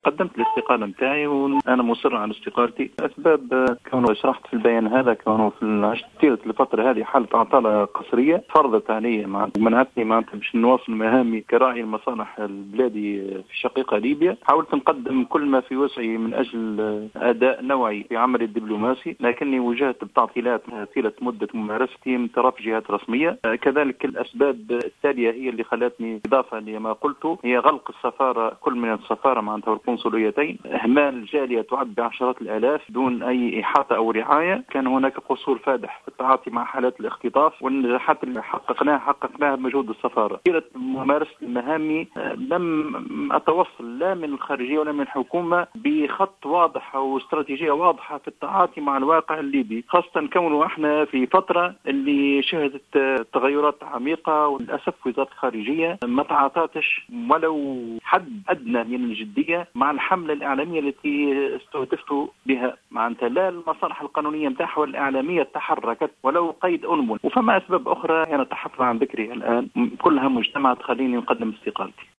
قدمت الاستقالة نتاعي وأنا مصر على استقالتي. أسباب كونه شرحت في البيان هذا، كونه في الفترة هذه حالة عطلة قسرية فرضت علي ومنعتني باش نواصل مهامي كراعي المصالح البلادي في شقيقة ليبيا. حاولت نقدم كل ما في وسعي من أجل أداء نوعي في عملي الدبلوماسي، لكني واجهت بتعطيلات طيلة مدة ممارستي من طرف جهات رسمية. كذلك الأسباب التالية هي اللي خلتني، إضافة لما قلته، هي غلق السفارة، كل من السفارة معناتها القنصليتين، إهمال الجالية تعد بعشرات الآلاف دون أي إحاطة أو رعاية. كان هناك قصور فادح في التعاطي مع حالات الاختطاف، والنجاحات اللي حققناها بمجهود السفارة. طيلة ممارسة مهامي لم أتوصل لا من الخارجية ولا من الحكومة بخط واضح أو استراتيجية واضحة في التعاطي مع الواقع الليبي، خاصة كونه احنا في فترة اللي شهدت تغيرات عميقة، وللأسف وزارة الخارجية ما تعاطتش ولو حد أدنى من الجدية مع الحملة الإعلامية التي استهدفت بها. معناتها لا المصالح القانونية متاعها والإعلامية تحركت ولو قيد أنمل. وفما أسباب أخرى أنا أتحفظ عن ذكرها الآن، كلها مجتمعة تخليني نقدم استقالتي.